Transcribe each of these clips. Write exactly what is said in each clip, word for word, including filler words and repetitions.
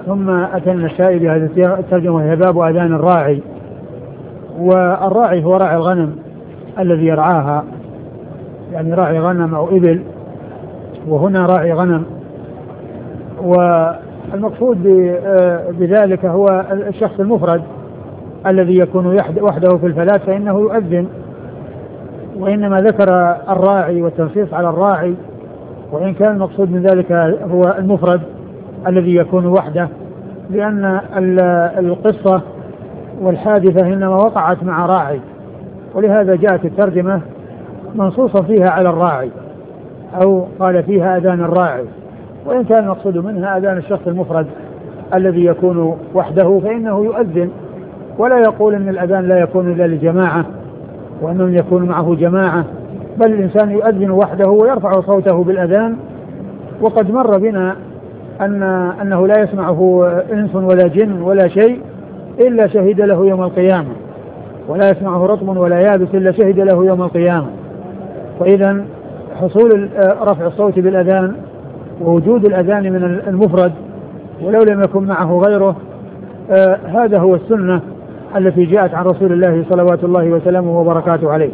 ثم أتى النسائي بهذه الترجمة وهي باب أذان الراعي. والراعي هو راعي الغنم الذي يرعاها، يعني راعي غنم أو إبل، وهنا راعي غنم. والمقصود بذلك هو الشخص المفرد الذي يكون وحده في الفلاة فإنه يؤذن، وإنما ذكر الراعي والتنصيص على الراعي، وإن كان المقصود من ذلك هو المفرد الذي يكون وحده، لأن القصة والحادثة إنما وقعت مع راعي، ولهذا جاءت الترجمة منصوصا فيها على الراعي، أو قال فيها أذان الراعي، وإن كان المقصود منها أذان الشخص المفرد الذي يكون وحده فإنه يؤذن، ولا يقول أن الأذان لا يكون إلا لجماعة وأنه يكون معه جماعة، بل الإنسان يؤذن وحده ويرفع صوته بالأذان. وقد مر بنا أن أنه لا يسمعه إنس ولا جن ولا شيء إلا شهد له يوم القيامة، ولا يسمعه رطب ولا يابس إلا شهد له يوم القيامة. فإذا حصول رفع الصوت بالأذان ووجود الأذان من المفرد ولو لم يكن معه غيره، آه هذا هو السنة التي جاءت عن رسول الله صلوات الله وسلامه وبركاته عليه.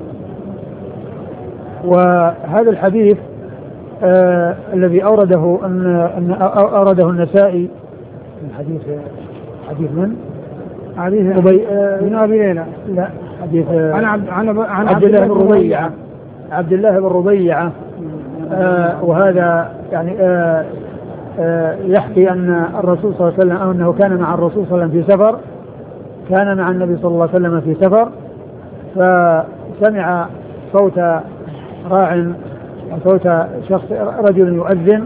وهذا الحديث آه الذي أورده أن أن أورده النسائي من حديث حديث من حديث أبي بن أبي ليلى لا حديث عن عبد عن عبد الله بن ربيعة عبد الله بن ربيعة آه وهذا يعني آه آه يحكي أن الرسول صلى الله عليه وسلم أو أنه كان مع الرسول صلى الله عليه وسلم في سفر، كان مع النبي صلى الله عليه وسلم في سفر، فسمع صوت راع صوت شخص رجل يؤذن،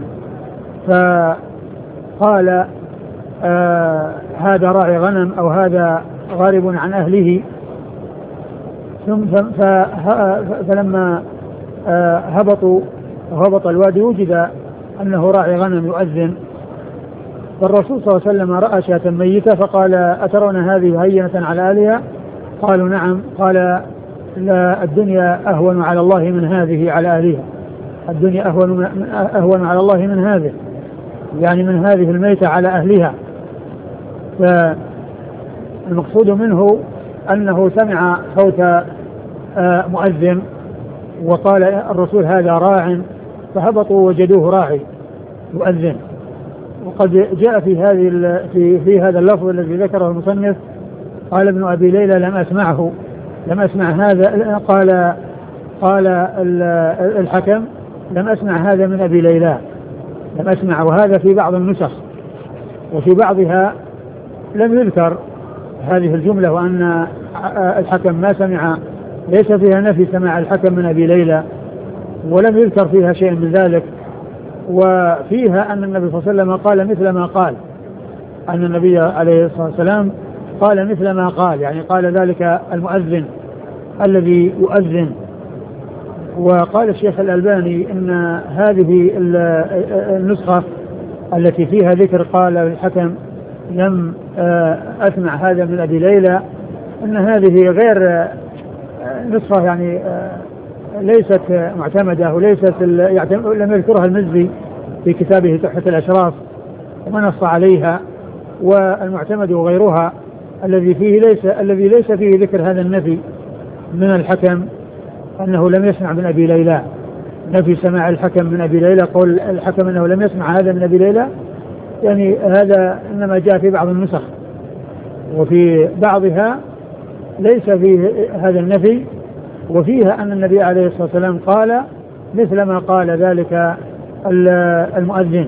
فقال آه هذا راعي غنم أو هذا غارب عن أهله. ثم فلما آه هبطوا هبط الوادي وجد أنه راعي غنم يؤذن، فالرسول صلى الله عليه وسلم رأى شاة ميتة فقال أترون هذه هينة على أهلها؟ قالوا نعم. قال لا، الدنيا أهون على الله من هذه على أهلها، الدنيا أهون, أهون على الله من هذه، يعني من هذه الميتة على أهلها. فالمقصود منه أنه سمع صوت مؤذن وقال الرسول هذا راع، فهبطوا وجدوه راعي يؤذن. وقد جاء في هذه في في هذا اللفظ الذي ذكره المصنف قال ابن أبي ليلى لم أسمعه لم أسمع هذا، قال قال الحكم لم أسمع هذا من أبي ليلى، لم أسمع. وهذا في بعض النسخ، وفي بعضها لم يذكر هذه الجملة وأن الحكم ما سمع، ليس فيها نفي سماع الحكم من أبي ليلى، ولم يذكر فيها شيء من ذلك. وفيها أن النبي صلى الله عليه وسلم قال مثل ما قال، أن النبي عليه الصلاة والسلام قال مثل ما قال، يعني قال ذلك المؤذن الذي يؤذن. وقال الشيخ الألباني إن هذه النسخة التي فيها ذكر قال الحكم لم أسمع هذا من أبي ليلى، أن هذه غير نسخة يعني ليست معتمدة وليست لم يذكرها المزي في كتابه تحفة الأشراف ونص عليها. والمعتمد غيرها الذي فيه ليس الذي ليس فيه ذكر هذا النفي من الحكم أنه لم يسمع من أبي ليلى، نفي سماع الحكم من أبي ليلى، قول الحكم أنه لم يسمع هذا من أبي ليلى، يعني هذا إنما جاء في بعض النسخ، وفي بعضها ليس فيه هذا النفي، وفيها أن النبي عليه الصلاة والسلام قال مثل ما قال ذلك المؤذن.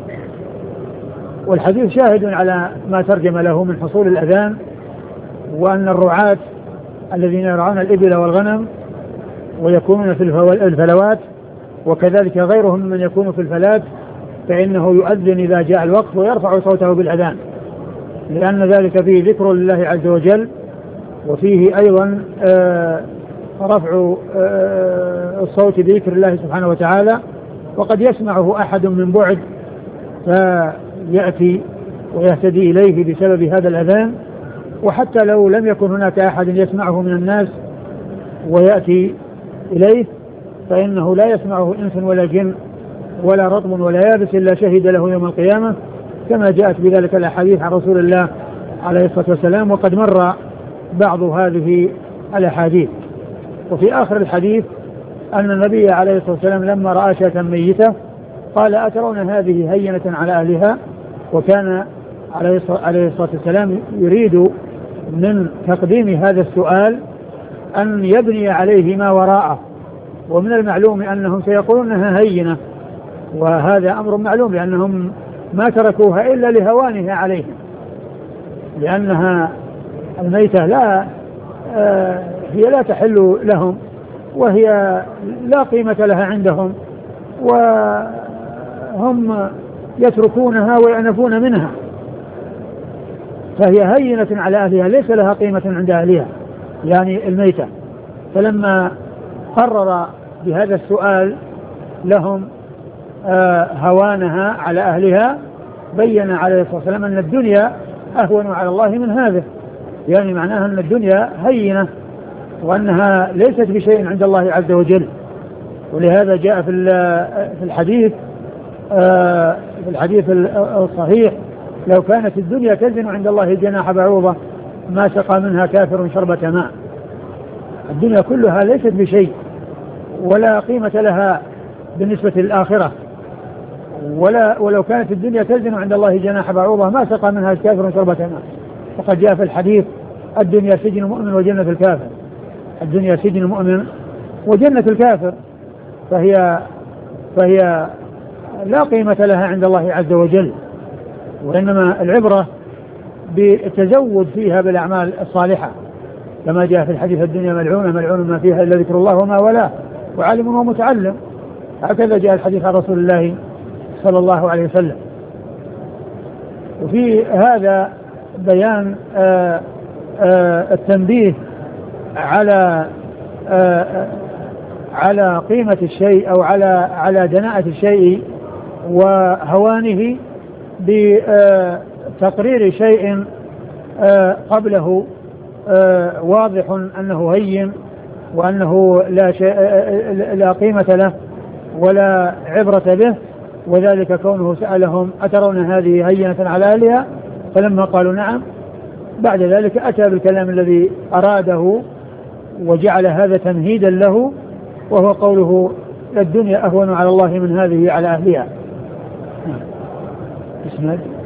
والحديث شاهد على ما ترجم له من حصول الأذان، وأن الرعاة الذين يرعون الإبل والغنم ويكونون في الفلوات وكذلك غيرهم من يكون في الفلات فإنه يؤذن إذا جاء الوقت ويرفع صوته بالأذان، لأن ذلك فيه ذكر لله عز وجل، وفيه أيضا آه رفع آه الصوت بذكر الله سبحانه وتعالى. وقد يسمعه أحد من بعد فيأتي ويهتدي إليه بسبب هذا الأذان، وحتى لو لم يكن هناك أحد يسمعه من الناس ويأتي إليه فإنه لا يسمعه إنس ولا جن ولا رطب ولا يابس إلا شهد له يوم القيامة. كما جاءت بذلك الأحاديث عن رسول الله عليه الصلاة والسلام، وقد مر بعض هذه الأحاديث. وفي آخر الحديث أن النبي عليه الصلاة والسلام لما رأى شاة ميتة قال أترون هذه هينة على أهلها؟ وكان عليه الصلاة والسلام يريد من تقديم هذا السؤال أن يبني عليه ما وراءه، ومن المعلوم أنهم سيقولون أنها هينة، وهذا أمر معلوم لأنهم ما تركوها إلا لهوانها عليهم، لأنها الميتة لا آه هي لا تحل لهم، وهي لا قيمة لها عندهم، وهم يتركونها ويعنفون منها، فهي هينة على أهلها ليس لها قيمة عند أهلها يعني الميتة. فلما قرر بهذا السؤال لهم آه هوانها على أهلها بين عليه الصلاة والسلام أن الدنيا أهون على الله من هذا، يعني معناها أن الدنيا هينة وأنها ليست بشيء عند الله عز وجل. ولهذا جاء في في الحديث آه في الحديث الصحيح لو كانت الدنيا تزن عند الله جناح بعوضة ما سقى منها كافر شربة ماء. الدنيا كلها ليست بشيء ولا قيمة لها بالنسبة للآخرة، ولا ولو كانت الدنيا تزن عند الله جناح بعوضة ما سقى منها كافر شربة ماء. وقد جاء في الحديث الدنيا سجن المؤمن وجنة الكافر، الدنيا سجن المؤمن وجنة الكافر، فهي فهي لا قيمة لها عند الله عز وجل، وإنما العبرة بالتزود فيها بالأعمال الصالحة، كما جاء في الحديث الدنيا ملعونة ملعون ما فيها إلا ذكر الله وما والاه وعالم ومتعلم. هكذا جاء الحديث عن رسول الله صلى الله عليه وسلم. وفي هذا بيان آآ آآ التنبيه على على قيمة الشيء أو على على دناءة الشيء وهوانه بتقرير شيء قبله واضح أنه هين وأنه لا شيء لا قيمة له ولا عبرة به، وذلك كونه سألهم أترون هذه هينة على أهلها؟ فلما قالوا نعم بعد ذلك أتى بالكلام الذي أراده وجعل هذا تمهيدا له، وهو قوله الدنيا أهون على الله من هذه على أهلها. اسمع